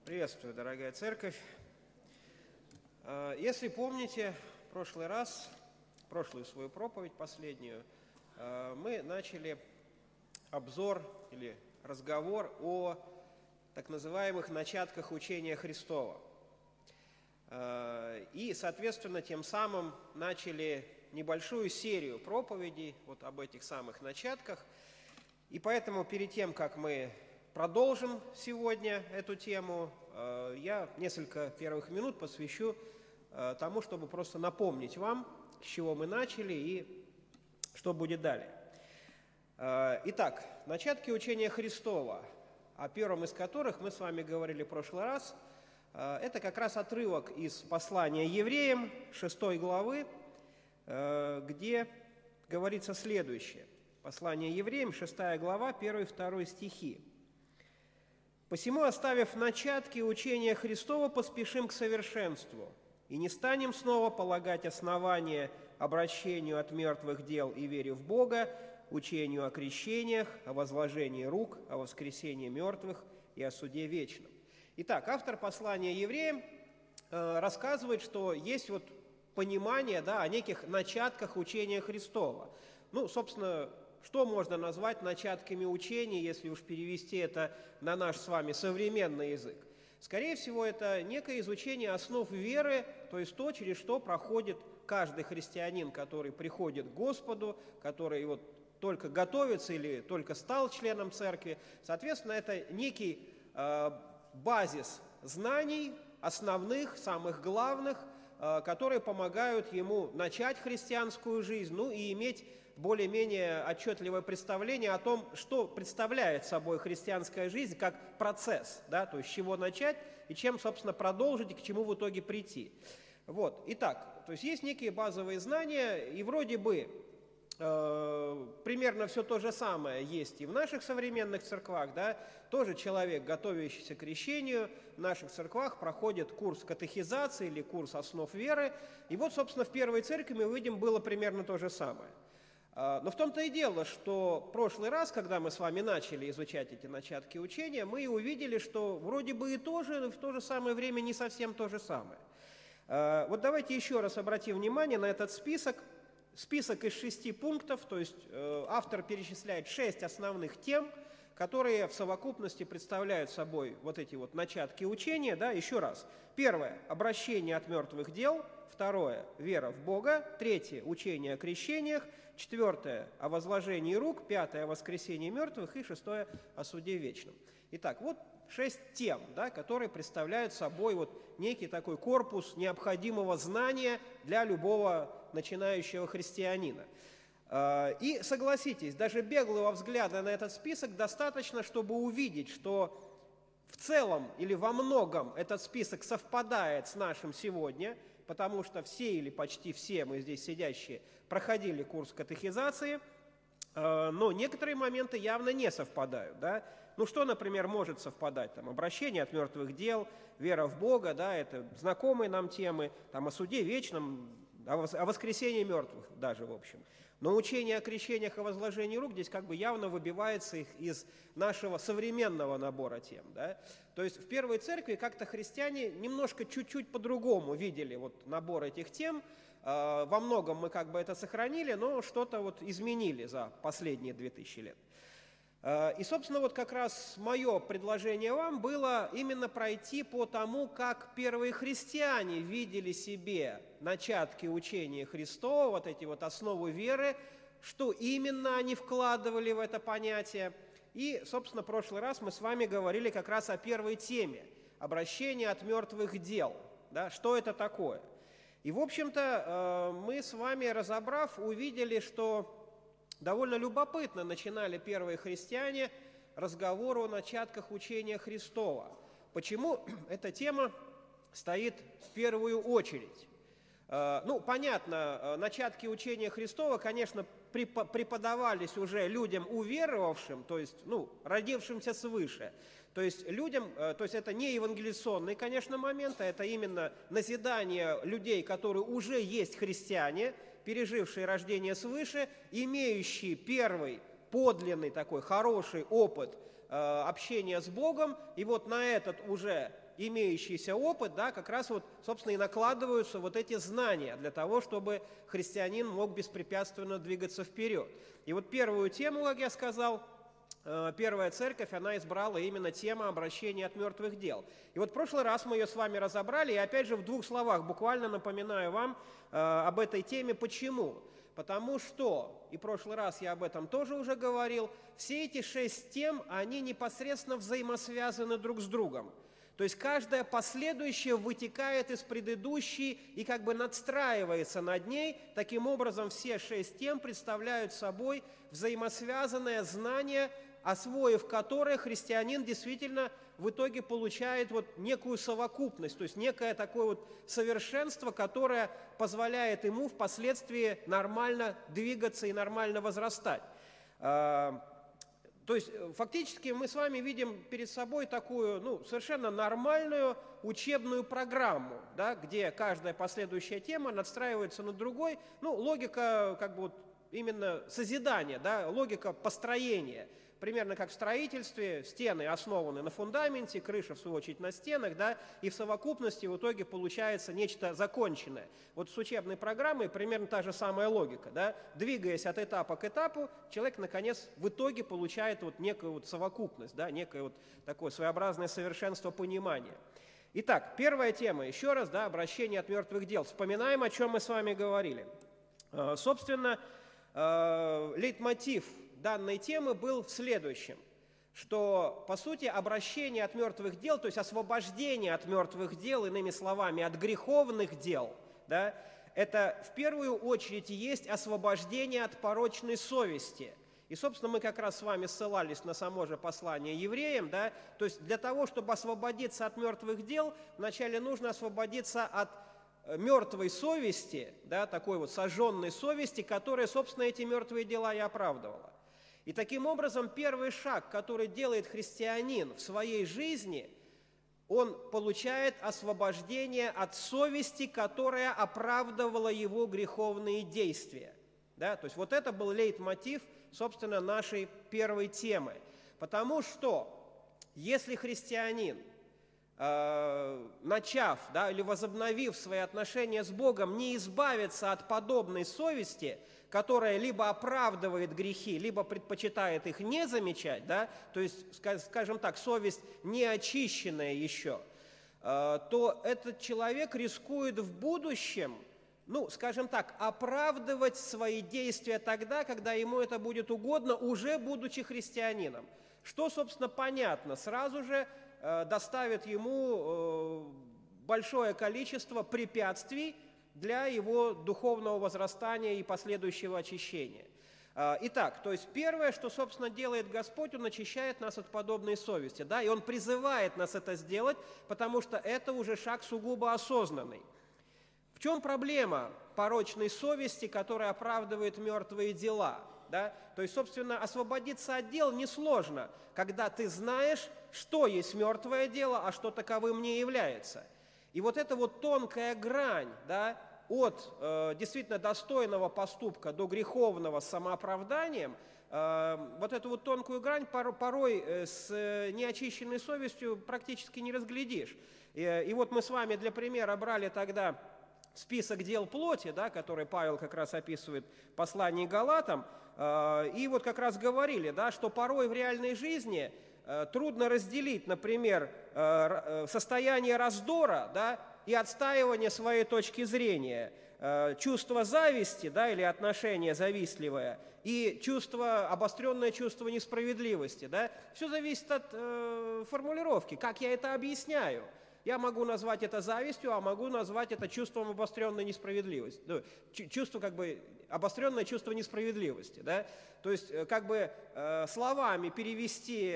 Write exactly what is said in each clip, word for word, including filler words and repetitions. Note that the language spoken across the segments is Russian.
Приветствую, дорогая церковь. Если помните, в прошлый раз, прошлую свою проповедь, последнюю, мы начали обзор или разговор о так называемых начатках учения Христова. И, соответственно, тем самым начали небольшую серию проповедей вот об этих самых начатках. И поэтому перед тем, как мы продолжим сегодня эту тему, я несколько первых минут посвящу тому, чтобы просто напомнить вам, с чего мы начали и что будет далее. Итак, начатки учения Христова, о первом из которых мы с вами говорили в прошлый раз, это как раз отрывок из послания евреям, шестой главы, где говорится следующее. Послание евреям, шестая глава, первый и второй стихи. «Посему, оставив начатки учения Христова, поспешим к совершенству, и не станем снова полагать основания обращению от мертвых дел и вере в Бога, учению о крещениях, о возложении рук, о воскресении мертвых и о суде вечном». Итак, автор послания евреям э, рассказывает, что есть вот понимание, да, о неких начатках учения Христова. Ну, собственно, что можно назвать начатками учения, если уж перевести это на наш с вами современный язык? Скорее всего, это некое изучение основ веры, то есть то, через что проходит каждый христианин, который приходит к Господу, который вот только готовится или только стал членом церкви. Соответственно, это некий э, базис знаний, основных, самых главных, э, которые помогают ему начать христианскую жизнь, ну и иметь более-менее отчетливое представление о том, что представляет собой христианская жизнь как процесс, да, то есть с чего начать и чем, собственно, продолжить и к чему в итоге прийти. Вот. Итак, то есть есть некие базовые знания, и вроде бы э, примерно все то же самое есть и в наших современных церквах, да, тоже человек, готовящийся к крещению, в наших церквах проходит курс катехизации или курс основ веры, и вот, собственно, в первой церкви мы видим, было примерно то же самое. Но в том-то и дело, что в прошлый раз, когда мы с вами начали изучать эти начатки учения, мы увидели, что вроде бы и то же, но в то же самое время не совсем то же самое. Вот давайте еще раз обратим внимание на этот список. Список из шести пунктов, то есть автор перечисляет шесть основных тем, которые в совокупности представляют собой вот эти вот начатки учения. Да, еще раз. Первое – обращение от мертвых дел. Второе – вера в Бога. Третье – учение о крещениях. Четвертое – о возложении рук. Пятое – о воскресении мертвых. И шестое – о суде вечном. Итак, вот шесть тем, да, которые представляют собой вот некий такой корпус необходимого знания для любого начинающего христианина. И согласитесь, даже беглого взгляда на этот список достаточно, чтобы увидеть, что в целом или во многом этот список совпадает с нашим сегодня, потому что все или почти все мы здесь сидящие проходили курс катехизации, но некоторые моменты явно не совпадают. Да? Ну что, например, может совпадать? Там, обращение от мертвых дел, вера в Бога, да, это знакомые нам темы, там, о суде вечном, о воскресении мертвых даже, в общем. Но учение о крещениях и возложении рук здесь как бы явно выбивается их из нашего современного набора тем. Да? То есть в первой церкви как-то христиане немножко чуть-чуть по-другому видели вот набор этих тем. Во многом мы как бы это сохранили, но что-то вот изменили за последние две тысячи лет. И, собственно, вот как раз мое предложение вам было именно пройти по тому, как первые христиане видели себе начатки учения Христова, вот эти вот основы веры, что именно они вкладывали в это понятие. И, собственно, в прошлый раз мы с вами говорили как раз о первой теме – обращение от мертвых дел. Да, что это такое? И, в общем-то, мы с вами, разобрав, увидели, что довольно любопытно начинали первые христиане разговор о начатках учения Христова. Почему эта тема стоит в первую очередь? Ну, понятно, начатки учения Христова, конечно, преподавались уже людям уверовавшим, то есть, ну, родившимся свыше. То есть людям, то есть это не евангелиционный, конечно, момент, а это именно назидание людей, которые уже есть христиане, пережившие рождение свыше, имеющие первый подлинный такой хороший опыт э, общения с Богом, и вот на этот уже имеющийся опыт, да, как раз вот, собственно, и накладываются вот эти знания для того, чтобы христианин мог беспрепятственно двигаться вперед. И вот первую тему, как я сказал, Первая Церковь, она избрала именно тему обращения от мертвых дел. И вот в прошлый раз мы ее с вами разобрали, и опять же в двух словах буквально напоминаю вам э, об этой теме. Почему? Потому что, и в прошлый раз я об этом тоже уже говорил, все эти шесть тем, они непосредственно взаимосвязаны друг с другом. То есть каждая последующая вытекает из предыдущей и как бы надстраивается над ней. Таким образом, все шесть тем представляют собой взаимосвязанное знание, освоив которое христианин действительно в итоге получает вот некую совокупность, то есть некое такое вот совершенство, которое позволяет ему впоследствии нормально двигаться и нормально возрастать. То есть фактически мы с вами видим перед собой такую, ну, совершенно нормальную учебную программу, да, где каждая последующая тема надстраивается на другой. Ну, логика как бы вот именно созидания, да, логика построения. Примерно как в строительстве, стены основаны на фундаменте, крыша, в свою очередь, на стенах, да, и в совокупности в итоге получается нечто законченное. Вот с учебной программой примерно та же самая логика, да, двигаясь от этапа к этапу, человек, наконец, в итоге получает вот некую вот совокупность, да, некое вот такое своеобразное совершенство понимания. Итак, первая тема, еще раз, да, обращение от мертвых дел. Вспоминаем, о чем мы с вами говорили. Собственно, лейтмотив данной темы был в следующем, что, по сути, обращение от мертвых дел, то есть освобождение от мертвых дел, иными словами, от греховных дел, да, это в первую очередь и есть освобождение от порочной совести. И, собственно, мы как раз с вами ссылались на само же послание евреям, да, то есть для того, чтобы освободиться от мертвых дел, вначале нужно освободиться от мертвой совести, да, такой вот сожженной совести, которая, собственно, эти мертвые дела и оправдывала. И таким образом первый шаг, который делает христианин в своей жизни, он получает освобождение от совести, которая оправдывала его греховные действия. Да? То есть вот это был лейтмотив, собственно, нашей первой темы. Потому что если христианин, э, начав, да, или возобновив свои отношения с Богом, не избавится от подобной совести, которая либо оправдывает грехи, либо предпочитает их не замечать, да, то есть, скажем так, совесть не очищенная еще, то этот человек рискует в будущем, ну, скажем так, оправдывать свои действия тогда, когда ему это будет угодно, уже будучи христианином. Что, собственно, понятно, сразу же доставит ему большое количество препятствий для его духовного возрастания и последующего очищения. Итак, то есть первое, что, собственно, делает Господь, Он очищает нас от подобной совести, да, и Он призывает нас это сделать, потому что это уже шаг сугубо осознанный. В чем проблема порочной совести, которая оправдывает мертвые дела? Да? То есть, собственно, освободиться от дел несложно, когда ты знаешь, что есть мертвое дело, а что таковым не является. И вот эта вот тонкая грань, да, от э, действительно достойного поступка до греховного с самооправданием, э, вот эту вот тонкую грань пор, порой э, с э, неочищенной совестью практически не разглядишь. И, и вот мы с вами для примера брали тогда список дел плоти, да, который Павел как раз описывает в послании к Галатам, э, и вот как раз говорили, да, что порой в реальной жизни э, трудно разделить, например, э, состояние раздора, да, и отстаивание своей точки зрения, э, чувство зависти, да, или отношение завистливое, и чувство, обостренное чувство несправедливости. Да, все зависит от э, формулировки, как я это объясняю. Я могу назвать это завистью, а могу назвать это чувством обостренной несправедливости. Ну, чувство, как бы, обостренное чувство несправедливости. Да? То есть, как бы, э, словами перевести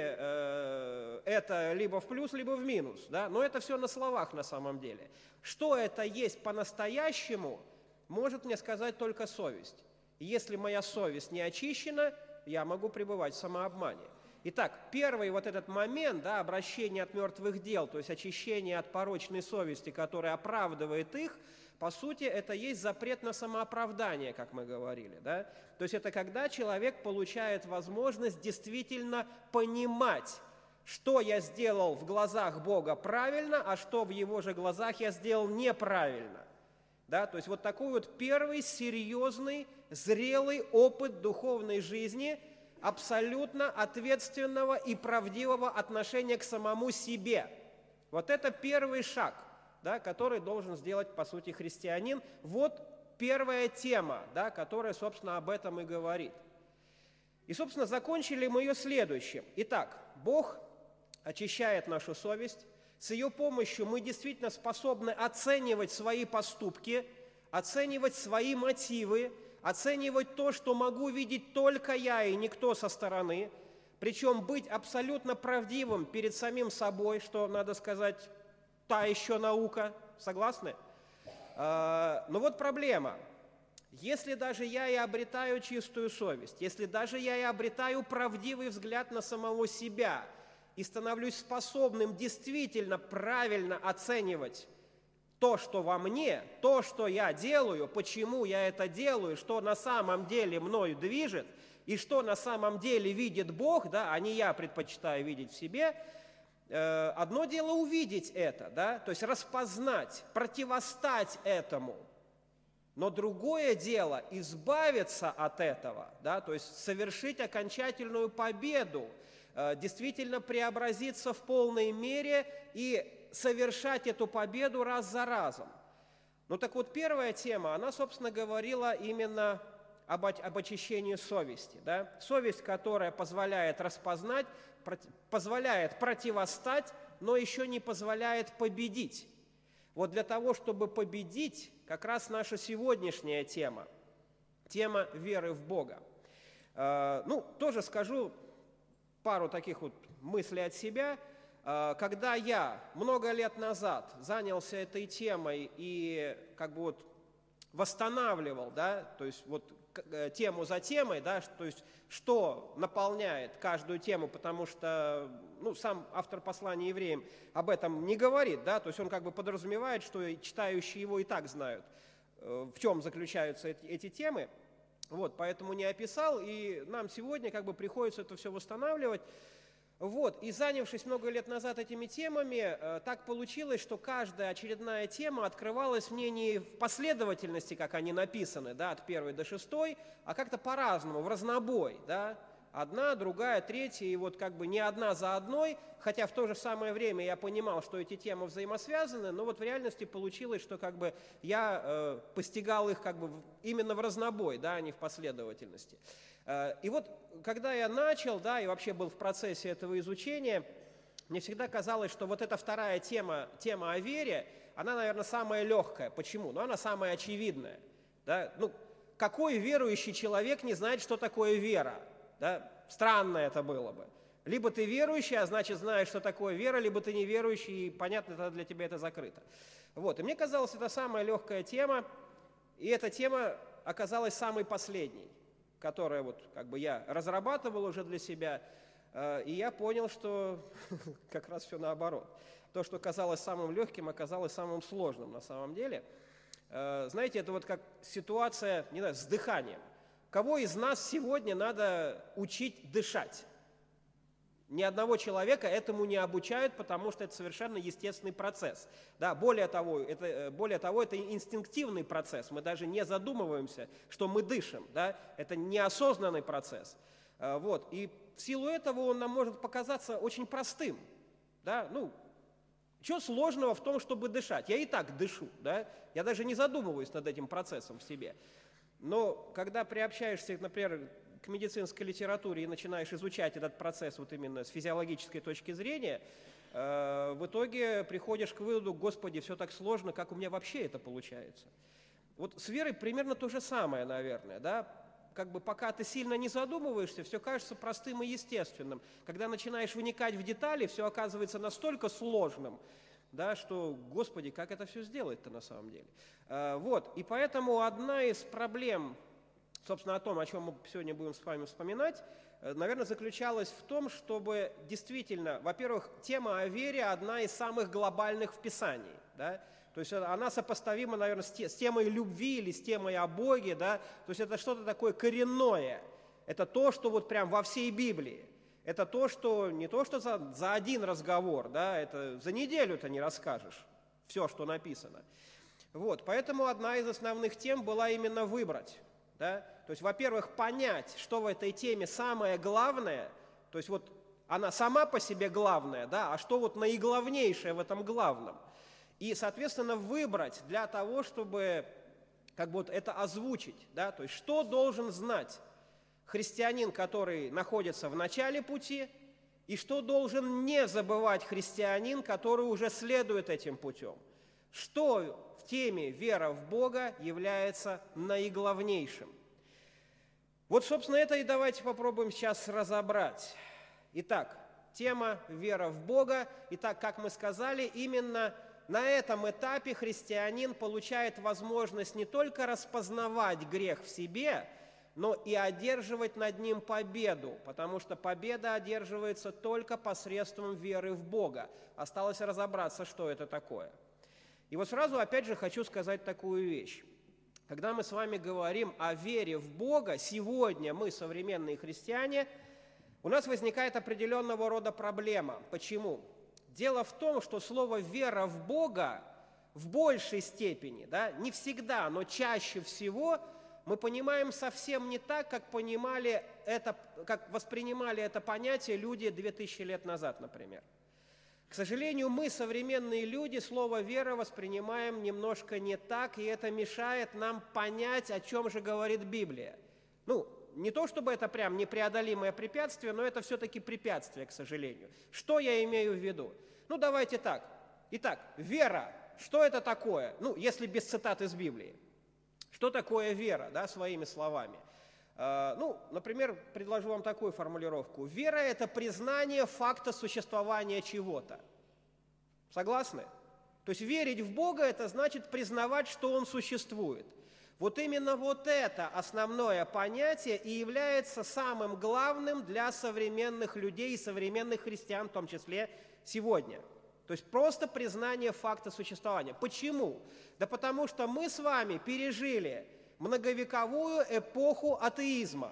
э, это либо в плюс, либо в минус. Да? Но это все на словах на самом деле. Что это есть по-настоящему, может мне сказать только совесть. И если моя совесть не очищена, я могу пребывать в самообмане. Итак, первый вот этот момент, да, обращение от мертвых дел, то есть очищение от порочной совести, которая оправдывает их, по сути, это есть запрет на самооправдание, как мы говорили. Да? То есть это когда человек получает возможность действительно понимать, что я сделал в глазах Бога правильно, а что в Его же глазах я сделал неправильно. Да? То есть вот такой вот первый серьезный, зрелый опыт духовной жизни, абсолютно ответственного и правдивого отношения к самому себе. Вот это первый шаг, да, который должен сделать, по сути, христианин. Вот первая тема, да, которая, собственно, об этом и говорит. И, собственно, закончили мы ее следующим. Итак, Бог очищает нашу совесть. С ее помощью мы действительно способны оценивать свои поступки, оценивать свои мотивы, оценивать то, что могу видеть только я и никто со стороны, причем быть абсолютно правдивым перед самим собой, что, надо сказать, та еще наука. Согласны? Но вот проблема. Если даже я и обретаю чистую совесть, если даже я и обретаю правдивый взгляд на самого себя и становлюсь способным действительно правильно оценивать то, что во мне, то, что я делаю, почему я это делаю, что на самом деле мною движет, и что на самом деле видит Бог, да, а не я предпочитаю видеть в себе, э, одно дело увидеть это, да, то есть распознать, противостать этому, но другое дело избавиться от этого, да, то есть совершить окончательную победу, э, действительно преобразиться в полной мере и совершать эту победу раз за разом. Ну так вот, первая тема, она, собственно, говорила именно об, об очищении совести. Да? Совесть, которая позволяет распознать, проти, позволяет противостать, но еще не позволяет победить. Вот для того, чтобы победить, как раз наша сегодняшняя тема, тема веры в Бога. Э, ну, тоже скажу пару таких вот мыслей от себя. Когда я много лет назад занялся этой темой и как бы вот восстанавливал, да, то есть вот тему за темой, да, то есть что наполняет каждую тему, потому что ну, сам автор послания евреям об этом не говорит, да, то есть он как бы подразумевает, что читающие его и так знают, в чем заключаются эти, эти темы, вот, поэтому не описал, и нам сегодня как бы приходится это все восстанавливать. Вот, и занявшись много лет назад этими темами, э, так получилось, что каждая очередная тема открывалась мне не в последовательности, как они написаны, да, от первой до шестой, а как-то по-разному, в разнобой, да, одна, другая, третья, и вот как бы не одна за одной, хотя в то же самое время я понимал, что эти темы взаимосвязаны, но вот в реальности получилось, что как бы я э, постигал их как бы именно в разнобой, да, а не в последовательности. И вот, когда я начал, да, и вообще был в процессе этого изучения, мне всегда казалось, что вот эта вторая тема, тема о вере, она, наверное, самая легкая. Почему? Ну, она самая очевидная. Да? Ну, какой верующий человек не знает, что такое вера? Да? Странно это было бы. Либо ты верующий, а значит, знаешь, что такое вера, либо ты неверующий, и, понятно, тогда для тебя это закрыто. Вот. И мне казалось, это самая легкая тема, и эта тема оказалась самой последней, которое вот как бы я разрабатывал уже для себя, э, и я понял, что как раз все наоборот. То, что казалось самым легким, оказалось самым сложным на самом деле. Э, знаете, это вот как ситуация, не знаю, с дыханием. Кого из нас сегодня надо учить дышать? Ни одного человека этому не обучают, потому что это совершенно естественный процесс. Да, более того, это, более того, это инстинктивный процесс. Мы даже не задумываемся, что мы дышим. Да? Это неосознанный процесс. Вот. И в силу этого он нам может показаться очень простым. Да? Ну, что сложного в том, чтобы дышать? Я и так дышу. Да? Я даже не задумываюсь над этим процессом в себе. Но когда приобщаешься, например, к медицинской литературе и начинаешь изучать этот процесс вот именно с физиологической точки зрения, э, в итоге приходишь к выводу: Господи, все так сложно, как у меня вообще это получается? Вот с верой примерно то же самое, наверное, да? Как бы пока ты сильно не задумываешься, все кажется простым и естественным. Когда начинаешь вникать в детали, все оказывается настолько сложным, да, что, Господи, как это все сделать-то на самом деле? Э, вот, и поэтому одна из проблем, собственно, о том, о чем мы сегодня будем с вами вспоминать, наверное, заключалась в том, чтобы действительно, во-первых, тема о вере одна из самых глобальных в Писании, да? То есть она сопоставима, наверное, с, те, с темой любви или с темой о Боге, да? То есть это что-то такое коренное, это то, что вот прям во всей Библии. это то, что не то, что за, за один разговор, да, это за неделю-то не расскажешь все, что написано. Вот, поэтому одна из основных тем была именно выбрать. Да? То есть, во-первых, понять, что в этой теме самое главное, то есть вот она сама по себе главная, да, а что вот наиглавнейшее в этом главном. И, соответственно, выбрать для того, чтобы как бы вот это озвучить, да, то есть что должен знать христианин, который находится в начале пути, и что должен не забывать христианин, который уже следует этим путем. Что в теме «Вера в Бога» является наиглавнейшим. Вот, собственно, это и давайте попробуем сейчас разобрать. Итак, тема «Вера в Бога». Итак, как мы сказали, именно на этом этапе христианин получает возможность не только распознавать грех в себе, но и одерживать над ним победу, потому что победа одерживается только посредством веры в Бога. Осталось разобраться, что это такое. И вот сразу опять же хочу сказать такую вещь. Когда мы с вами говорим о вере в Бога, сегодня мы, современные христиане, у нас возникает определенного рода проблема. Почему? Дело в том, что слово «вера в Бога» в большей степени, да, не всегда, но чаще всего мы понимаем совсем не так, как понимали это, как воспринимали это понятие люди две тысячи лет назад, например. К сожалению, мы, современные люди, слово «вера» воспринимаем немножко не так, и это мешает нам понять, о чем же говорит Библия. Ну, не то чтобы это прям непреодолимое препятствие, но это все-таки препятствие, к сожалению. Что я имею в виду? Ну, давайте так. Итак, вера, что это такое? Ну, если без цитат из Библии. Что такое вера, да, своими словами? Э, ну, например, предложу вам такую формулировку. Вера – это признание факта существования чего-то. Согласны? То есть верить в Бога – это значит признавать, что Он существует. Вот именно вот это основное понятие и является самым главным для современных людей и современных христиан, в том числе сегодня. То есть просто признание факта существования. Почему? Да потому что мы с вами пережили многовековую эпоху атеизма.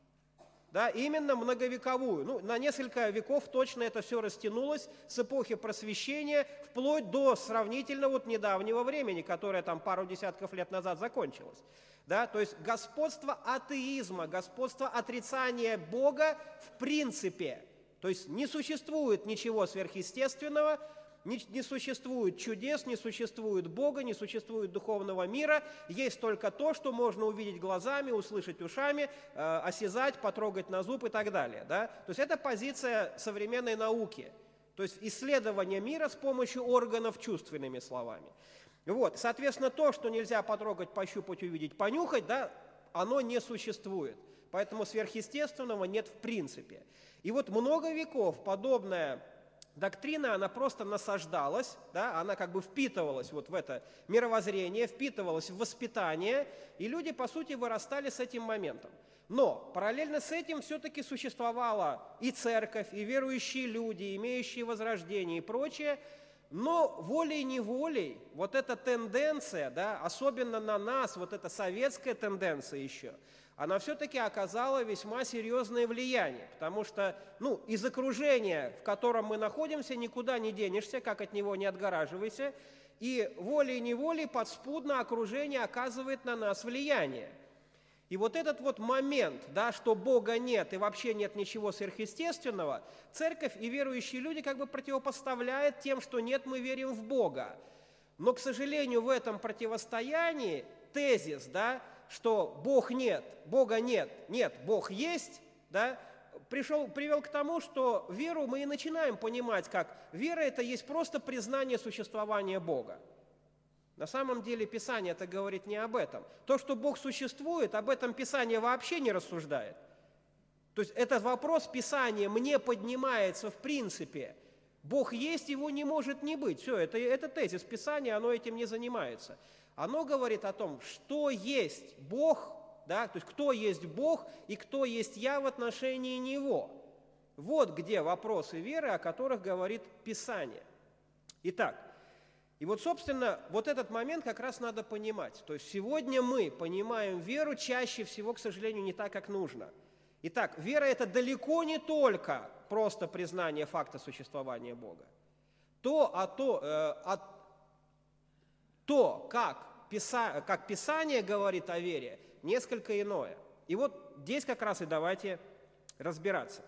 Да, именно многовековую. Ну, на несколько веков точно это все растянулось с эпохи Просвещения вплоть до сравнительно вот недавнего времени, которое там пару десятков лет назад закончилось. Да, то есть господство атеизма, господство отрицания Бога в принципе. То есть не существует ничего сверхъестественного, не, не существует чудес, не существует Бога, не существует духовного мира. Есть только то, что можно увидеть глазами, услышать ушами, э, осязать, потрогать на зуб и так далее. Да? То есть это позиция современной науки. То есть исследование мира с помощью органов чувств, иными словами. Вот. Соответственно, то, что нельзя потрогать, пощупать, увидеть, понюхать, да, оно не существует. Поэтому сверхъестественного нет в принципе. И вот много веков подобная доктрина, она просто насаждалась, да, она как бы впитывалась вот в это мировоззрение, впитывалась в воспитание, и люди, по сути, вырастали с этим моментом. Но параллельно с этим все-таки существовала и церковь, и верующие люди, имеющие возрождение и прочее, но волей-неволей вот эта тенденция, да, особенно на нас, вот эта советская тенденция еще, она все-таки оказала весьма серьезное влияние, потому что, ну, из окружения, в котором мы находимся, никуда не денешься, как от него не отгораживайся, и волей-неволей подспудно окружение оказывает на нас влияние. И вот этот вот момент, да, что Бога нет и вообще нет ничего сверхъестественного, церковь и верующие люди как бы противопоставляют тем, что нет, мы верим в Бога. Но, к сожалению, в этом противостоянии тезис, да, что Бог нет, Бога нет, нет, Бог есть, да, пришел, привел к тому, что веру мы и начинаем понимать как вера – это есть просто признание существования Бога. На самом деле Писание это говорит не об этом. То, что Бог существует, об этом Писание вообще не рассуждает. То есть этот вопрос Писанием не поднимается в принципе. Бог есть, его не может не быть. Все, это, это тезис Писания, оно этим не занимается. Оно говорит о том, что есть Бог, да, то есть кто есть Бог и кто есть я в отношении Него. Вот где вопросы веры, о которых говорит Писание. Итак, и вот, собственно, вот этот момент как раз надо понимать. То есть сегодня мы понимаем веру чаще всего, к сожалению, не так, как нужно. Итак, вера – это далеко не только просто признание факта существования Бога. То, а то, э, а, то как, Писа, как Писание говорит о вере, несколько иное. И вот здесь как раз и давайте разбираться.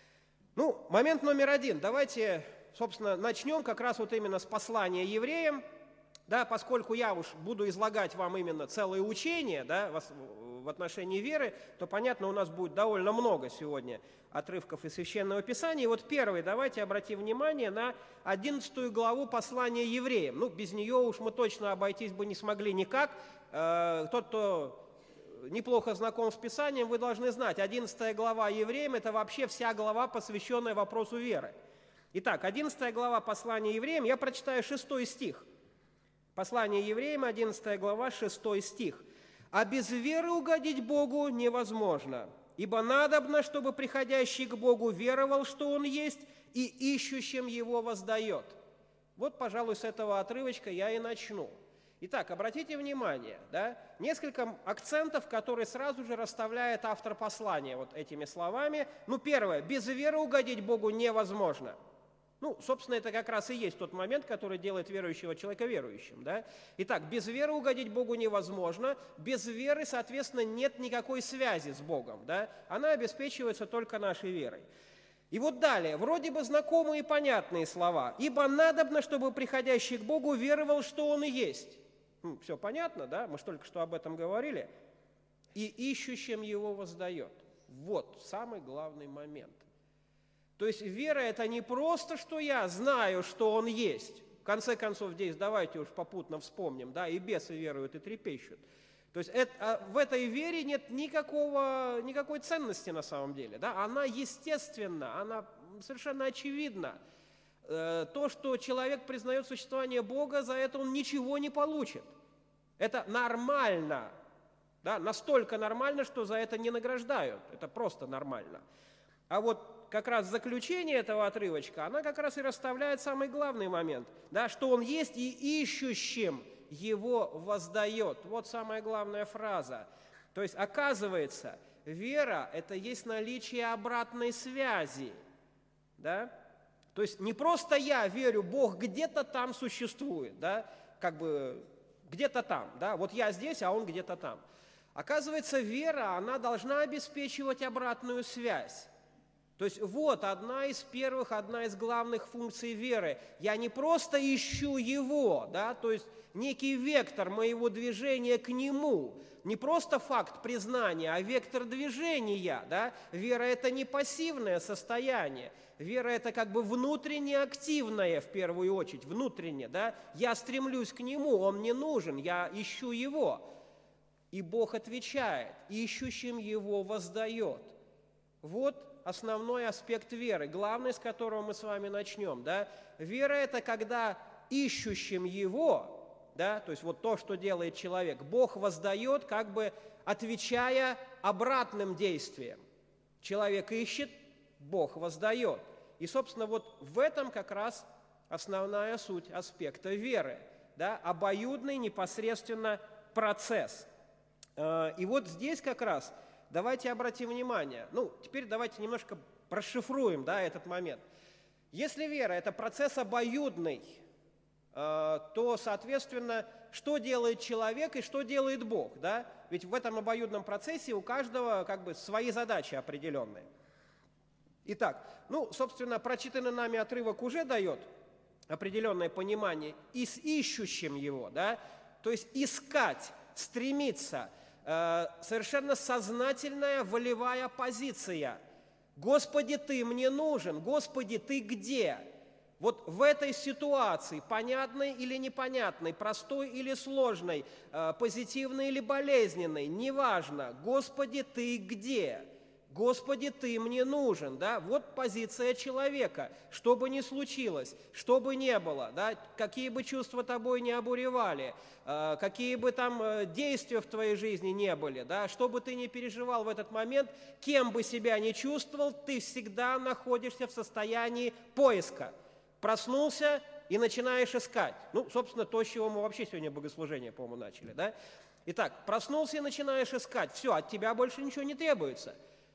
Ну, момент номер один. Давайте, собственно, начнем как раз вот именно с послания евреям, да, поскольку я уж буду излагать вам именно целое учение, да, в отношении веры, то, понятно, у нас будет довольно много сегодня отрывков из Священного Писания. И вот первый, давайте обратим внимание на одиннадцатую главу послания евреям. Ну, без нее уж мы точно обойтись бы не смогли никак. Тот, кто неплохо знаком с Писанием, вы должны знать, одиннадцатая глава евреям – это вообще вся глава, посвященная вопросу веры. Итак, одиннадцатая глава послания евреям, я прочитаю шестой стих. Послание евреям, одиннадцатая глава, шестой стих. «А без веры угодить Богу невозможно, ибо надобно, чтобы приходящий к Богу веровал, что Он есть, и ищущим Его воздает». Вот, пожалуй, с этого отрывочка я и начну. Итак, обратите внимание, да, несколько акцентов, которые сразу же расставляет автор послания вот этими словами. Ну, первое, без веры угодить Богу невозможно. Ну, собственно, это как раз и есть тот момент, который делает верующего человека верующим, да. Итак, без веры угодить Богу невозможно, без веры, соответственно, нет никакой связи с Богом, да. Она обеспечивается только нашей верой. И вот далее, вроде бы знакомые и понятные слова. «Ибо надобно, чтобы приходящий к Богу веровал, что Он и есть». Ну, все понятно, да? Мы же только что об этом говорили. «И ищущим Его воздает». Вот самый главный момент. То есть вера – это не просто, что я знаю, что Он есть. В конце концов, здесь давайте уж попутно вспомним, да, и бесы веруют, и трепещут. То есть это, в этой вере нет никакого, никакой ценности на самом деле. Да? Она естественна, она совершенно очевидна. То, что человек признает существование Бога, за это он ничего не получит. Это нормально. Да? Настолько нормально, что за это не награждают. Это просто нормально. А вот как раз заключение этого отрывочка, она как раз и расставляет самый главный момент, да, что Он есть и ищущим Его воздает. Вот самая главная фраза. То есть, оказывается, вера – это есть наличие обратной связи. Да? То есть, не просто я верю, Бог где-то там существует, да, как бы где-то там, да, вот я здесь, а Он где-то там. Оказывается, вера, она должна обеспечивать обратную связь. То есть вот одна из первых, одна из главных функций веры. Я не просто ищу Его, да, то есть некий вектор моего движения к Нему, не просто факт признания, а вектор движения. Да. Вера – это не пассивное состояние, вера – это как бы внутренне активное в первую очередь, внутренне. Да. Я стремлюсь к Нему, Он мне нужен, я ищу Его. И Бог отвечает, ищущим Его воздает. Вот основной аспект веры, главный, с которого мы с вами начнем. Да? Вера – это когда ищущим Его, да, то есть вот то, что делает человек, Бог воздает, как бы отвечая обратным действием. Человек ищет, Бог воздает. И, собственно, вот в этом как раз основная суть аспекта веры. Да? Обоюдный непосредственно процесс. И вот здесь как раз давайте обратим внимание. Ну, теперь давайте немножко расшифруем, да, этот момент. Если вера – это процесс обоюдный, то, соответственно, что делает человек и что делает Бог, да? Ведь в этом обоюдном процессе у каждого как бы свои задачи определенные. Итак, ну, собственно, прочитанный нами отрывок уже дает определенное понимание и с ищущим Его, да? То есть искать, стремиться, совершенно сознательная волевая позиция. Господи, Ты мне нужен, Господи, Ты где? Вот в этой ситуации, понятной или непонятной, простой или сложной, позитивной или болезненной, неважно, Господи, Ты где? Господи, Ты мне нужен, да? Вот позиция человека, что бы ни случилось, что бы ни было, да? Какие бы чувства тобой не обуревали, какие бы там действия в твоей жизни не были, да? Что бы ты ни переживал в этот момент, кем бы себя ни чувствовал, ты всегда находишься в состоянии поиска. Проснулся и начинаешь искать. Ну, собственно, то, с чего мы вообще сегодня богослужение, по-моему, начали, да? Итак, проснулся и начинаешь искать. Все, от тебя больше ничего не требуется.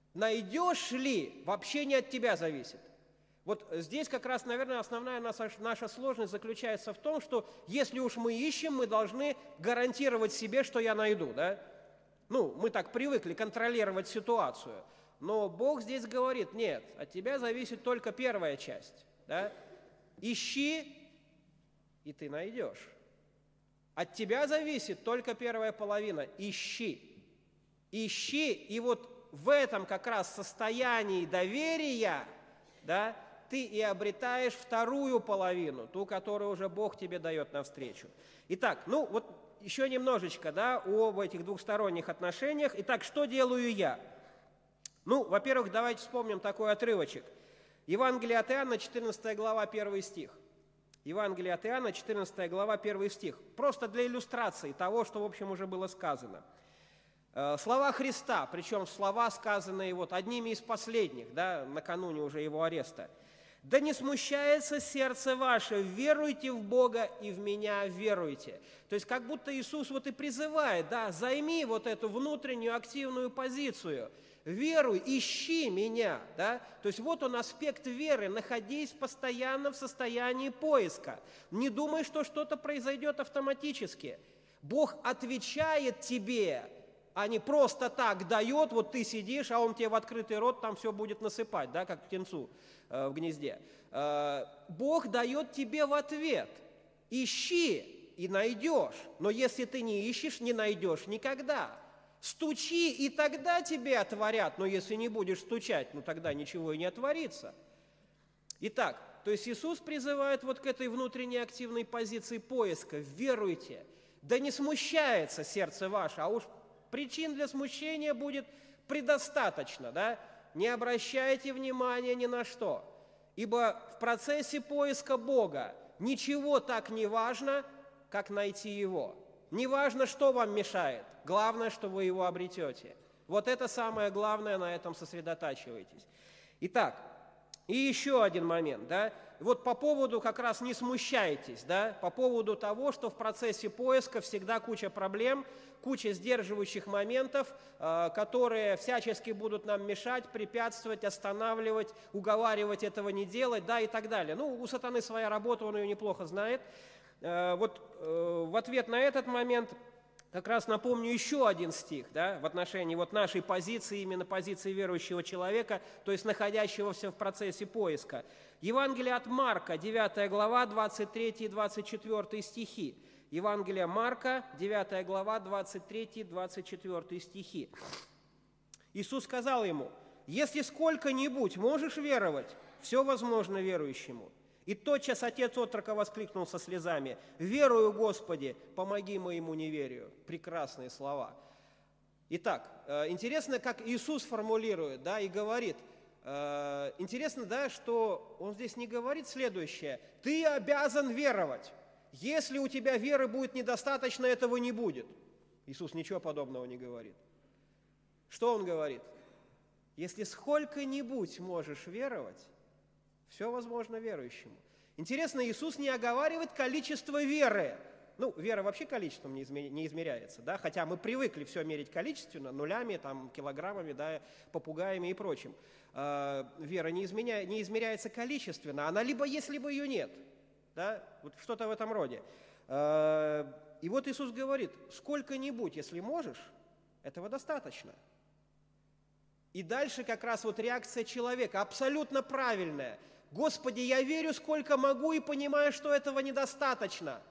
найдешь ли, вообще не от тебя зависит. Вот здесь как раз, наверное, основная наша, наша сложность заключается в том, что если уж мы ищем, мы должны гарантировать себе, что я найду, да? Ну, мы так привыкли контролировать ситуацию. Но Бог здесь говорит, нет, от тебя зависит только первая часть, да? Ищи, и ты найдешь. От тебя зависит только первая половина. Ищи. Ищи, и вот в этом как раз состоянии доверия, да, ты и обретаешь вторую половину, ту, которую уже Бог тебе дает навстречу. Итак, ну вот еще немножечко, да, об этих двухсторонних отношениях. Итак, что делаю я? Ну, во-первых, давайте вспомним такой отрывочек. Евангелие от Иоанна, четырнадцатая глава, первый стих. Евангелие от Иоанна, четырнадцатая глава, первый стих. Просто для иллюстрации того, что, в общем, уже было сказано. Слова Христа, причем слова, сказанные вот одними из последних, да, накануне уже его ареста. «Да не смущается сердце ваше, веруйте в Бога и в меня веруйте». То есть как будто Иисус вот и призывает, да, займи вот эту внутреннюю активную позицию, веруй, ищи меня, да. То есть вот он аспект веры, находись постоянно в состоянии поиска. Не думай, что что-то произойдет автоматически. Бог отвечает тебе, а не просто так дает, вот ты сидишь, а он тебе в открытый рот там все будет насыпать, да, как птенцу э, в гнезде. Э, Бог дает тебе в ответ. Ищи и найдешь, но если ты не ищешь, не найдешь никогда. Стучи, и тогда тебе отворят, но если не будешь стучать, ну тогда ничего и не отворится. Итак, то есть Иисус призывает вот к этой внутренней активной позиции поиска. Веруйте, да не смущается сердце ваше, а уж причин для смущения будет предостаточно, да? Не обращайте внимания ни на что, ибо в процессе поиска Бога ничего так не важно, как найти Его. Не важно, что вам мешает, главное, что вы Его обретете. Вот это самое главное, на этом сосредотачивайтесь. Итак, и еще один момент, да? Вот по поводу как раз не смущайтесь, да? По поводу того, что в процессе поиска всегда куча проблем, куча сдерживающих моментов, э, которые всячески будут нам мешать, препятствовать, останавливать, уговаривать этого не делать, да, и так далее. Ну, у сатаны своя работа, он ее неплохо знает. Э, вот э, в ответ на этот момент как раз напомню еще один стих, да, в отношении вот нашей позиции, именно позиции верующего человека, то есть находящегося в процессе поиска. Евангелие от Марка, девятая глава, двадцать третий и двадцать четвёртый стихи. Евангелие Марка, девятая глава, двадцать третий и двадцать четвёртый стихи. Иисус сказал ему: «Если сколько-нибудь можешь веровать, все возможно верующему». И тотчас отец отрока воскликнул со слезами: «Верую, Господи, помоги моему неверию». Прекрасные слова. Итак, интересно, как Иисус формулирует, да, и говорит. Интересно, да, что Он здесь не говорит следующее: «Ты обязан веровать. Если у тебя веры будет недостаточно, этого не будет». Иисус ничего подобного не говорит. Что Он говорит? Если сколько-нибудь можешь веровать, все возможно верующему. Интересно, Иисус не оговаривает количество веры. Ну, вера вообще количеством не измеряется, да, хотя мы привыкли все мерить количественно, нулями, там, килограммами, да, попугаями и прочим. Э, вера не, изменя... не измеряется количественно, она либо есть, либо ее нет, да, вот что-то в этом роде. Э, и вот Иисус говорит: сколько-нибудь, если можешь, этого достаточно. И дальше как раз вот реакция человека, абсолютно правильная. «Господи, я верю, сколько могу, и понимаю, что этого недостаточно.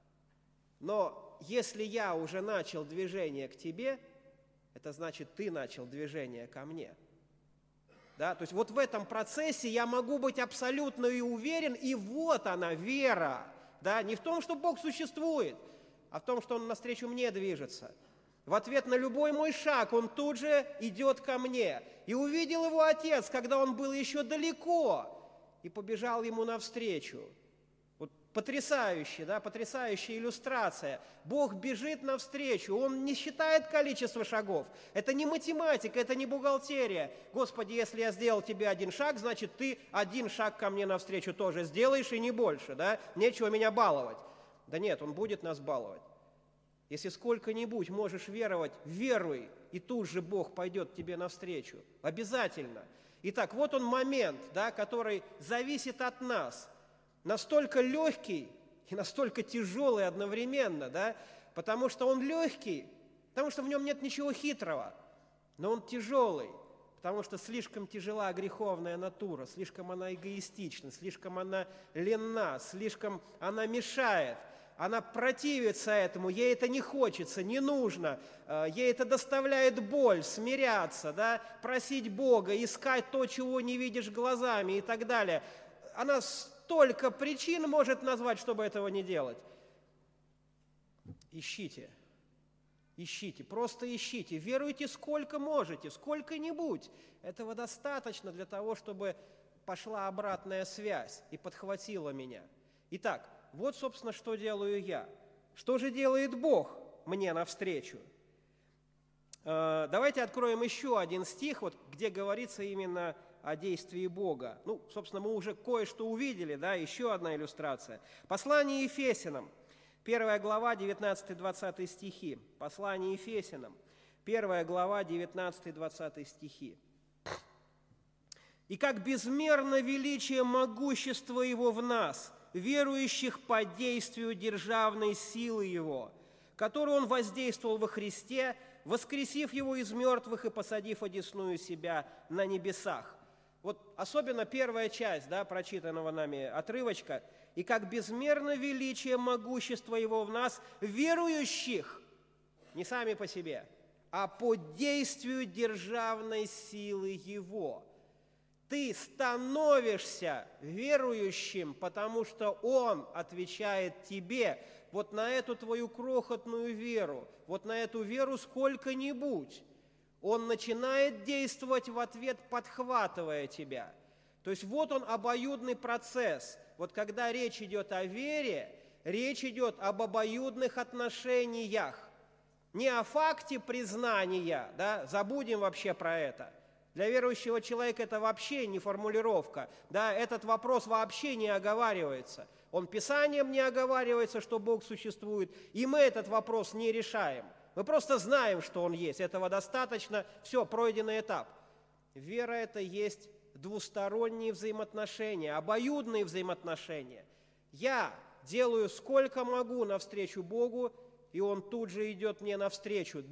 Но если я уже начал движение к Тебе, это значит, Ты начал движение ко мне». Да? То есть вот в этом процессе я могу быть абсолютно и уверен, и вот она, вера. Да? Не в том, что Бог существует, а в том, что Он навстречу мне движется. В ответ на любой мой шаг Он тут же идет ко мне. И увидел его отец, когда он был еще далеко, и побежал ему навстречу. Вот потрясающе, да, потрясающая иллюстрация. Бог бежит навстречу, Он не считает количество шагов. Это не математика, это не бухгалтерия. Господи, если я сделал тебе один шаг, значит, ты один шаг ко мне навстречу тоже сделаешь, и не больше, да? Нечего меня баловать. Да нет, Он будет нас баловать. Если сколько-нибудь можешь веровать, веруй, и тут же Бог пойдет тебе навстречу. Обязательно. Итак, вот он момент, да, который зависит от нас. Настолько легкий и настолько тяжелый одновременно, да, потому что он легкий, потому что в нем нет ничего хитрого, но он тяжелый, потому что слишком тяжела греховная натура, слишком она эгоистична, слишком она ленна, слишком она мешает, она противится этому, ей это не хочется, не нужно, ей это доставляет боль, смиряться, да, просить Бога, искать то, чего не видишь глазами и так далее. Она столько причин может назвать, чтобы этого не делать. Ищите. Ищите, просто ищите, веруйте сколько можете, сколько-нибудь. Этого достаточно для того, чтобы пошла обратная связь и подхватила меня. Итак, вот, собственно, что делаю я. Что же делает Бог мне навстречу? Давайте откроем еще один стих, вот, где говорится именно о действии Бога. Ну, собственно, мы уже кое-что увидели, да, еще одна иллюстрация. Послание Ефесянам. Первая глава, девятнадцатый-двадцатый стихи. Послание Ефесянам. Первая глава, девятнадцатый-двадцатый стихи. «И как безмерно величие могущества Его в нас, верующих по действию державной силы Его, которую Он воздействовал во Христе, воскресив Его из мертвых и посадив одесную себя на небесах». Вот особенно первая часть, да, прочитанного нами отрывочка. «И как безмерно величие могущества Его в нас, верующих, не сами по себе, а по действию державной силы Его». Ты становишься верующим, потому что Он отвечает тебе вот на эту твою крохотную веру, вот на эту веру сколько-нибудь. Он начинает действовать в ответ, подхватывая тебя. То есть вот он обоюдный процесс. Вот когда речь идет о вере, речь идет об обоюдных отношениях. Не о факте признания, да, забудем вообще про это. Для верующего человека это вообще не формулировка, да, этот вопрос вообще не оговаривается. Он Писанием не оговаривается, что Бог существует, и мы этот вопрос не решаем. Мы просто знаем, что Он есть, этого достаточно, все, пройденный этап. Вера – это есть двусторонние взаимоотношения, обоюдные взаимоотношения. Я делаю сколько могу навстречу Богу, и Он тут же идет мне навстречу,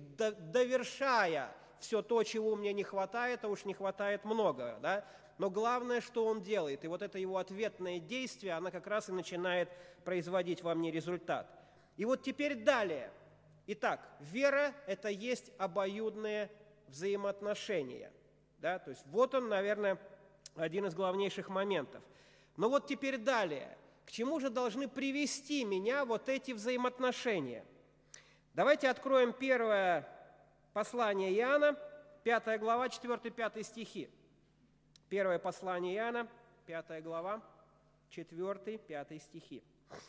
довершая все то, чего мне не хватает, а уж не хватает много, да? Но главное, что Он делает, и вот это Его ответное действие, оно как раз и начинает производить во мне результат. И вот теперь далее. Итак, вера – это есть обоюдные взаимоотношения. Да? То есть вот он, наверное, один из главнейших моментов. Но вот теперь далее. К чему же должны привести меня вот эти взаимоотношения? Давайте откроем первое послание Иоанна, пятая глава, четвёртый-пятый стихи. Первое послание Иоанна, пятая глава, четвёртый-пятый стихи.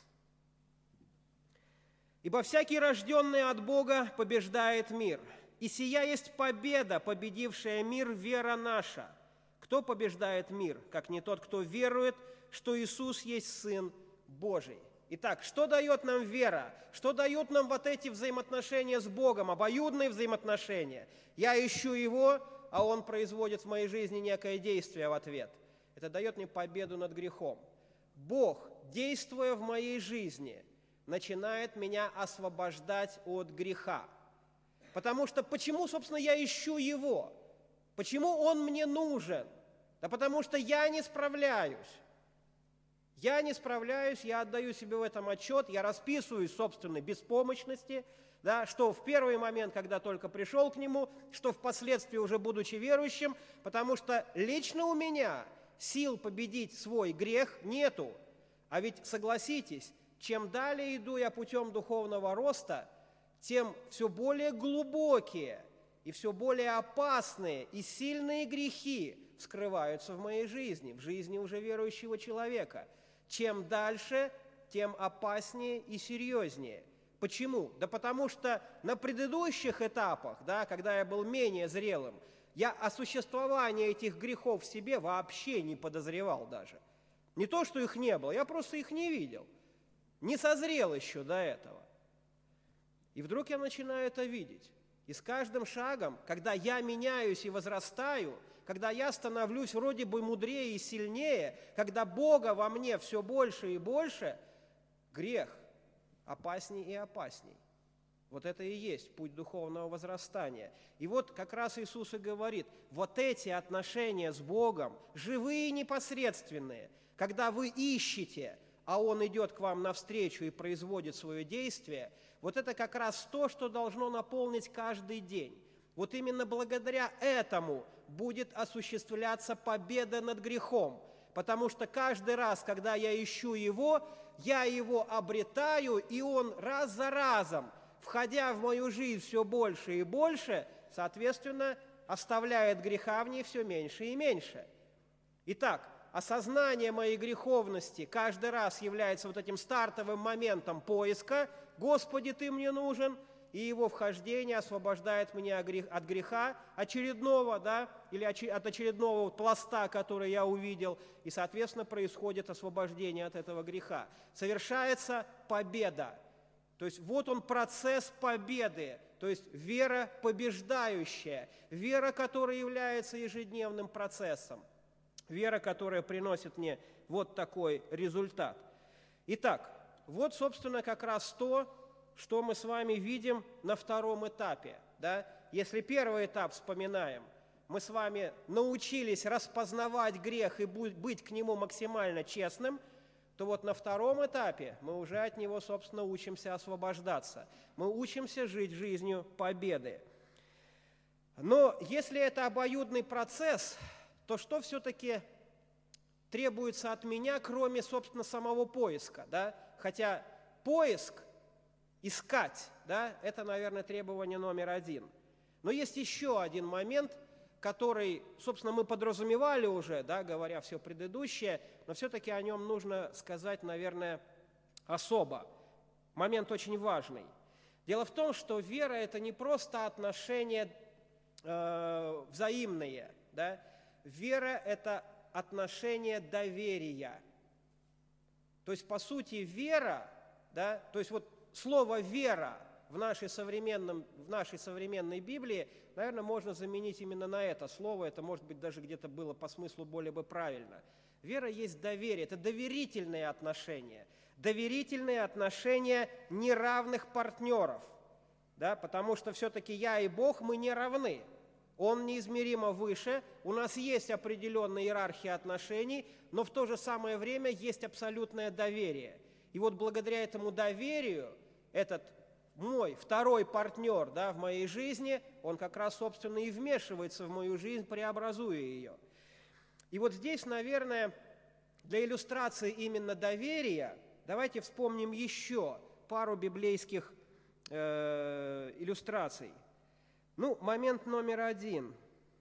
«Ибо всякий, рожденный от Бога, побеждает мир. И сия есть победа, победившая мир, вера наша. Кто побеждает мир, как не тот, кто верует, что Иисус есть Сын Божий?» Итак, что дает нам вера? Что дают нам вот эти взаимоотношения с Богом, обоюдные взаимоотношения? Я ищу Его, а Он производит в моей жизни некое действие в ответ. Это дает мне победу над грехом. Бог, действуя в моей жизни, начинает меня освобождать от греха. Потому что почему, собственно, я ищу Его? Почему Он мне нужен? Да потому что я не справляюсь. Я не справляюсь, я отдаю себе в этом отчет, я расписываюсь в собственной беспомощности, да, что в первый момент, когда только пришел к Нему, что впоследствии уже будучи верующим, потому что лично у меня сил победить свой грех нету. А ведь, согласитесь, чем далее иду я путем духовного роста, тем все более глубокие и все более опасные и сильные грехи скрываются в моей жизни, в жизни уже верующего человека. Чем дальше, тем опаснее и серьезнее. Почему? Да потому что на предыдущих этапах, да, когда я был менее зрелым, я о существовании этих грехов в себе вообще не подозревал даже. Не то, что их не было, я просто их не видел. Не созрел еще до этого. И вдруг я начинаю это видеть. И с каждым шагом, когда я меняюсь и возрастаю, когда я становлюсь вроде бы мудрее и сильнее, когда Бога во мне все больше и больше, грех опасней и опасней. Вот это и есть путь духовного возрастания. И вот как раз Иисус и говорит, вот эти отношения с Богом, живые и непосредственные, когда вы ищете, а Он идет к вам навстречу и производит свое действие, вот это как раз то, что должно наполнить каждый день. Вот именно благодаря этому будет осуществляться победа над грехом, потому что каждый раз, когда я ищу Его, я Его обретаю, и Он раз за разом, входя в мою жизнь все больше и больше, соответственно, оставляет греха в ней все меньше и меньше. Итак, осознание моей греховности каждый раз является вот этим стартовым моментом поиска «Господи, Ты мне нужен», и его вхождение освобождает меня от греха очередного, да, или от очередного пласта, который я увидел, и, соответственно, происходит освобождение от этого греха. Совершается победа. То есть вот он процесс победы, то есть вера побеждающая, вера, которая является ежедневным процессом, вера, которая приносит мне вот такой результат. Итак, вот, собственно, как раз то, что мы с вами видим на втором этапе. Да? Если первый этап вспоминаем, мы с вами научились распознавать грех и быть к нему максимально честным, то вот на втором этапе мы уже от него, собственно, учимся освобождаться. Мы учимся жить жизнью победы. Но если это обоюдный процесс, то что все-таки требуется от меня, кроме, собственно, самого поиска? Да? Хотя поиск, искать, да, это, наверное, требование номер один. Но есть еще один момент, который, собственно, мы подразумевали уже, да, говоря все предыдущее, но все-таки о нем нужно сказать, наверное, особо. Момент очень важный. Дело в том, что вера – это не просто отношения э, взаимные. Да? Вера – это отношение доверия. То есть, по сути, вера, да, то есть вот слово «вера» в нашей, современном, в нашей современной Библии, наверное, можно заменить именно на это слово. Это, может быть, даже где-то было по смыслу более бы правильно. Вера есть доверие, это доверительные отношения. Доверительные отношения неравных партнеров. Да, потому что все-таки я и Бог, мы не равны. Он неизмеримо выше, у нас есть определенная иерархия отношений, но в то же самое время есть абсолютное доверие. И вот благодаря этому доверию этот мой второй партнер, да, в моей жизни, он как раз, собственно, и вмешивается в мою жизнь, преобразуя ее. И вот здесь, наверное, для иллюстрации именно доверия, давайте вспомним еще пару библейских э, иллюстраций. Ну, момент номер один.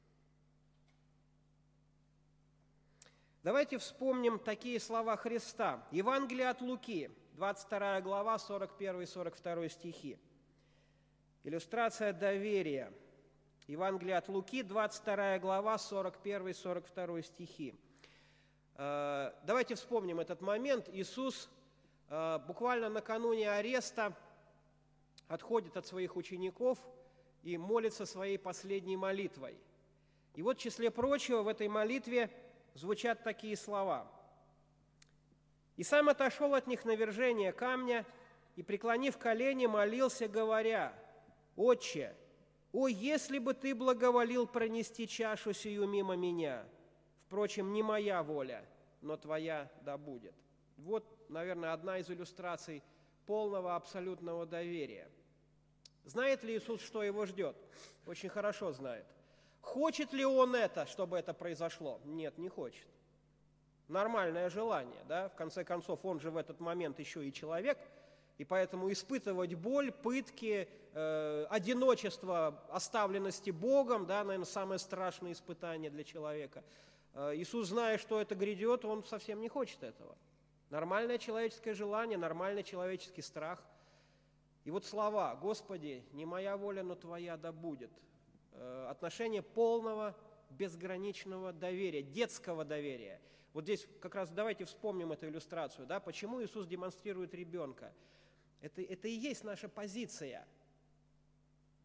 Давайте вспомним такие слова Христа. Евангелие от Луки, двадцать вторая глава, сорок первый и сорок второй стихи. Иллюстрация доверия. Евангелие от Луки, двадцать вторая глава, сорок первый и сорок второй стихи. Давайте вспомним этот момент. Иисус буквально накануне ареста отходит от своих учеников и молится своей последней молитвой. И вот в числе прочего в этой молитве звучат такие слова. «И сам отошел от них навержение камня, и, преклонив колени, молился, говоря: Отче, о, если бы Ты благоволил пронести чашу сию мимо меня! Впрочем, не моя воля, но Твоя да будет». Вот, наверное, одна из иллюстраций полного абсолютного доверия. Знает ли Иисус, что Его ждет? Очень хорошо знает. Хочет ли Он это, чтобы это произошло? Нет, не хочет. Нормальное желание, да? В конце концов, Он же в этот момент еще и человек, и поэтому испытывать боль, пытки, э, одиночество, оставленности Богом, да, наверное, самое страшное испытание для человека. Э, Иисус, зная, что это грядет, Он совсем не хочет этого. Нормальное человеческое желание, нормальный человеческий страх. И вот слова: «Господи, не моя воля, но Твоя да будет». Отношение полного, безграничного доверия, детского доверия. Вот здесь как раз давайте вспомним эту иллюстрацию. Да? Почему Иисус демонстрирует ребенка? Это, это и есть наша позиция.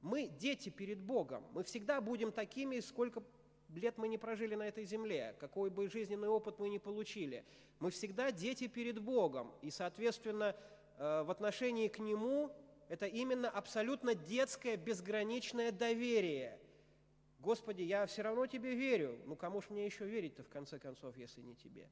мы дети перед Богом. Мы всегда будем такими, сколько лет мы не прожили на этой земле, какой бы жизненный опыт мы ни получили. Мы всегда дети перед Богом. И, соответственно, в отношении к Нему это именно абсолютно детское, безграничное доверие. Господи, я все равно Тебе верю. Ну, кому ж мне еще верить-то, в конце концов, если не Тебе?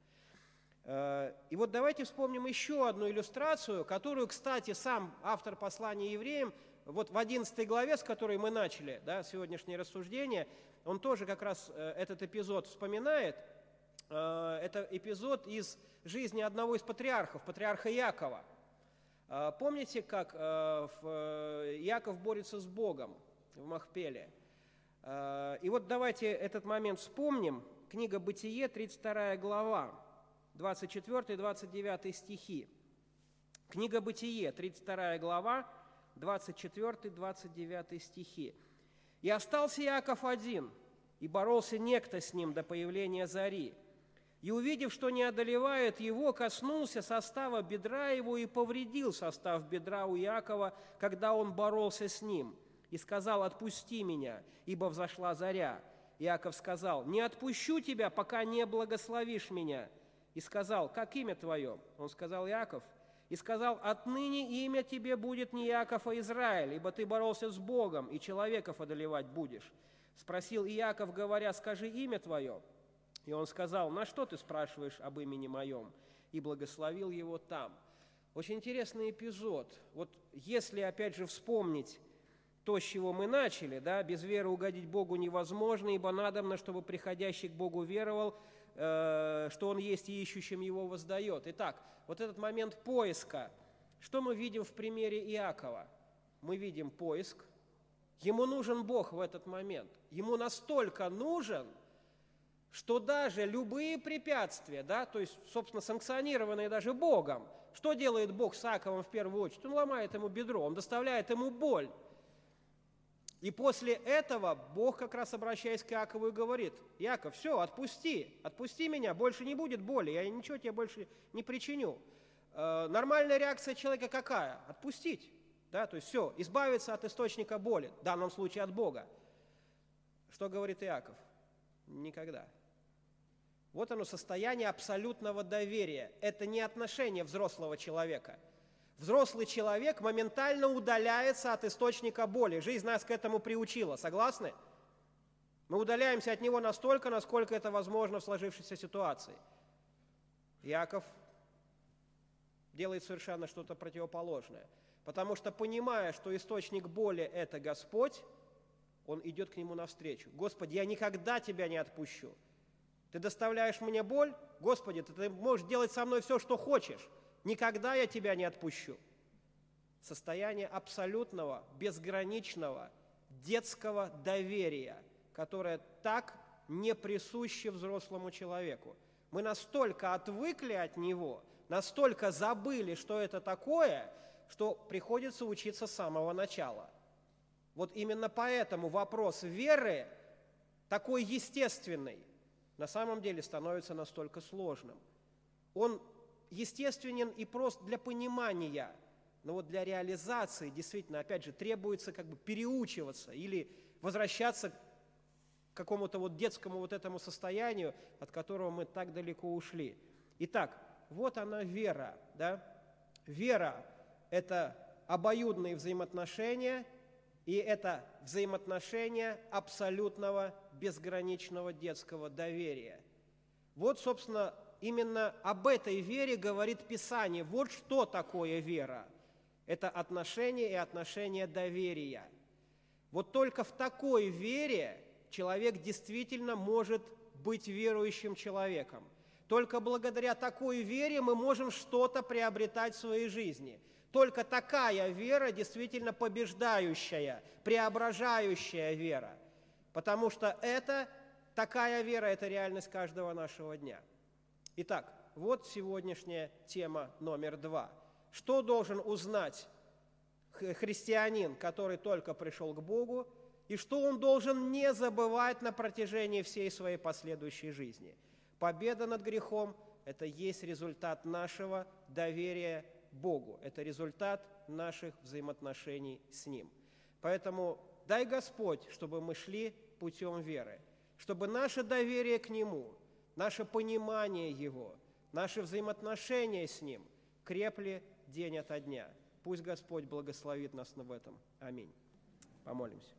И вот давайте вспомним еще одну иллюстрацию, которую, кстати, сам автор послания евреям, вот в одиннадцатой главе, с которой мы начали, да, сегодняшнее рассуждение, он тоже как раз этот эпизод вспоминает. Это эпизод из жизни одного из патриархов, патриарха Иакова. Помните, как Иаков борется с Богом в Махпеле? И вот давайте этот момент вспомним. Книга Бытие, тридцать вторая глава, двадцать четвёртый двадцать девятый стихи. Книга Бытие, тридцать вторая глава, двадцать четвёртый двадцать девятый стихи. «И остался Иаков один, и боролся некто с ним до появления зари. И, увидев, что не одолевает его, коснулся состава бедра его и повредил состав бедра у Иакова, когда он боролся с ним, и сказал: отпусти меня, ибо взошла заря. Иаков сказал: не отпущу тебя, пока не благословишь меня. И сказал: как имя твое? Он сказал: Иаков. И сказал: отныне имя тебе будет не Иаков, а Израиль, ибо ты боролся с Богом, и человеков одолевать будешь. Спросил Иаков, говоря: скажи имя твое. И он сказал: на что ты спрашиваешь об имени моем? И благословил его там. Очень интересный эпизод. Вот если, опять же, вспомнить то, с чего мы начали, да, без веры угодить Богу невозможно, ибо надобно, чтобы приходящий к Богу веровал, э, что Он есть и ищущим Его воздает. Итак, вот этот момент поиска. Что мы видим в примере Иакова? Мы видим поиск. Ему нужен Бог в этот момент. Ему настолько нужен, что даже любые препятствия, да, то есть, собственно, санкционированные даже Богом, что делает Бог с Иаковом в первую очередь? Он ломает ему бедро, он доставляет ему боль. И после этого Бог, как раз обращаясь к Иакову, и говорит: Иаков, все, отпусти, отпусти меня, больше не будет боли, я ничего тебе больше не причиню. Э, нормальная реакция человека какая? Отпустить, да, то есть все, избавиться от источника боли, в данном случае от Бога. Что говорит Иаков? Никогда. Вот оно, состояние абсолютного доверия. Это не отношение взрослого человека. Взрослый человек моментально удаляется от источника боли. Жизнь нас к этому приучила. Согласны? Мы удаляемся от него настолько, насколько это возможно в сложившейся ситуации. Иаков делает совершенно что-то противоположное. Потому что, понимая, что источник боли – это Господь, он идет к нему навстречу. Господи, я никогда тебя не отпущу. Ты доставляешь мне боль? Господи, ты можешь делать со мной все, что хочешь. Никогда я тебя не отпущу. Состояние абсолютного, безграничного, детского доверия, которое так не присуще взрослому человеку. Мы настолько отвыкли от него, настолько забыли, что это такое, что приходится учиться с самого начала. Вот именно поэтому вопрос веры, такой естественный, на самом деле становится настолько сложным. Он естественен и прост для понимания, но вот для реализации действительно, опять же, требуется как бы переучиваться или возвращаться к какому-то вот детскому вот этому состоянию, от которого мы так далеко ушли. Итак, вот она вера, да? Вера – это обоюдные взаимоотношения, и это взаимоотношения абсолютного, безграничного детского доверия. Вот, собственно, именно об этой вере говорит Писание. Вот что такое вера. Это отношение и отношение доверия. Вот только в такой вере человек действительно может быть верующим человеком. Только благодаря такой вере мы можем что-то приобретать в своей жизни. Только такая вера действительно побеждающая, преображающая вера. Потому что это, такая вера – это реальность каждого нашего дня. Итак, вот сегодняшняя тема номер два. Что должен узнать христианин, который только пришел к Богу, и что он должен не забывать на протяжении всей своей последующей жизни? Победа над грехом – это есть результат нашего доверия Богу. Это результат наших взаимоотношений с Ним. Поэтому дай Господь, чтобы мы шли путем веры, чтобы наше доверие к Нему, наше понимание Его, наши взаимоотношения с Ним крепли день ото дня. Пусть Господь благословит нас в этом. Аминь. Помолимся.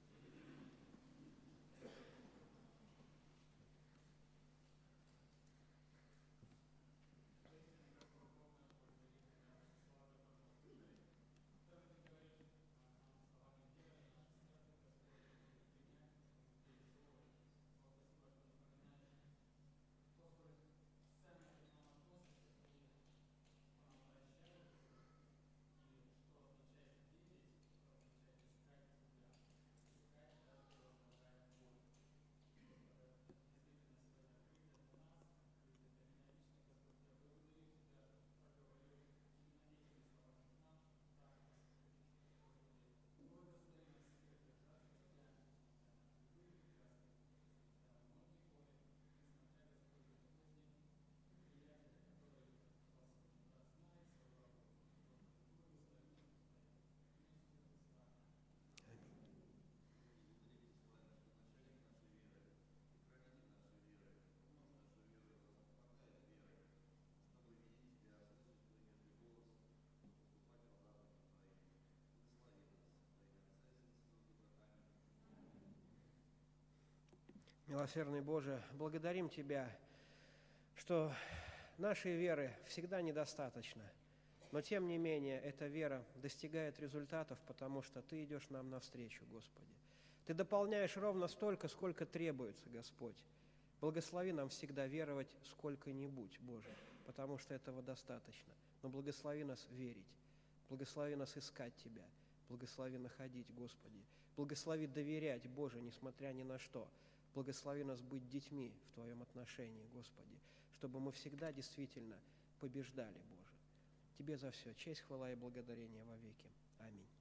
Милосердный Боже, благодарим Тебя, что нашей веры всегда недостаточно, но тем не менее эта вера достигает результатов, потому что Ты идешь нам навстречу, Господи. Ты дополняешь ровно столько, сколько требуется, Господь. Благослови нам всегда веровать сколько-нибудь, Боже, потому что этого достаточно. Но благослови нас верить, благослови нас искать Тебя, благослови находить, Господи. Благослови доверять, Боже, несмотря ни на что. Благослови нас быть детьми в Твоем отношении, Господи, чтобы мы всегда действительно побеждали, Боже. Тебе за все честь, хвала и благодарение во веки. Аминь.